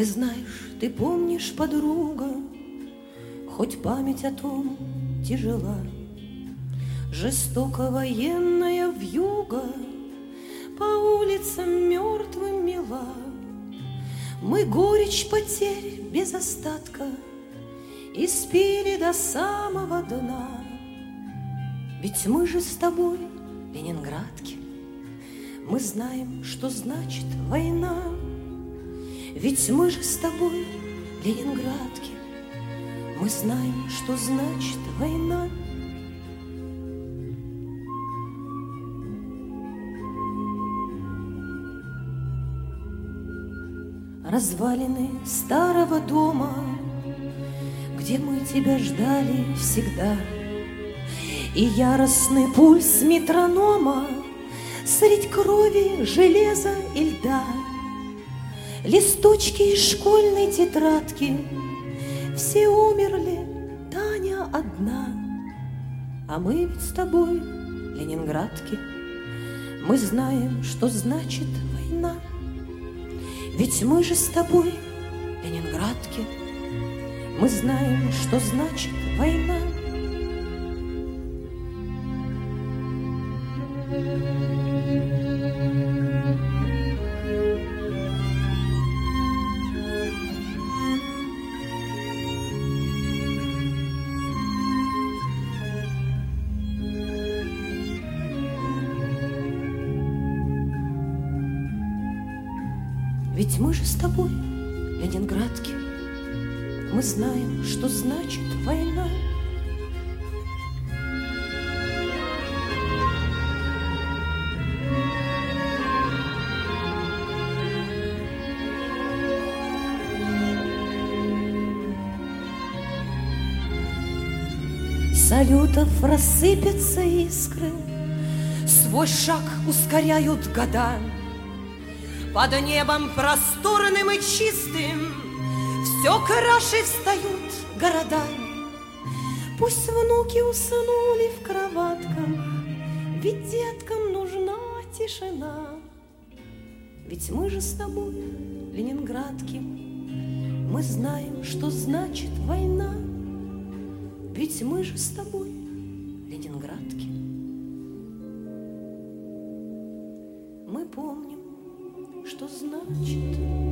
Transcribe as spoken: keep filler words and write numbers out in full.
Ты знаешь, ты помнишь, подруга, хоть память о том тяжела, жестоко военная вьюга по улицам мертвым мела. Мы горечь потерь без остатка испили до самого дна. Ведь мы же с тобой, ленинградки, мы знаем, что значит война. Ведь мы же с тобой, ленинградки, мы знаем, что значит война. Развалины старого дома, где мы тебя ждали всегда, и яростный пульс метронома средь крови, железа и льда. Листочки из школьной тетрадки, все умерли, Таня одна. А мы ведь с тобой, ленинградки, мы знаем, что значит война. Ведь мы же с тобой, ленинградки, мы знаем, что значит война. Ведь мы же с тобой, ленинградки, мы знаем, что значит война. Салютов рассыпятся искры, свой шаг ускоряют года. Под небом просторным и чистым все краше встают города. Пусть внуки уснули в кроватках, ведь деткам нужна тишина. Ведь мы же с тобой, ленинградки, мы знаем, что значит война. Ведь мы же с тобой, ленинградки, мы помним, что значит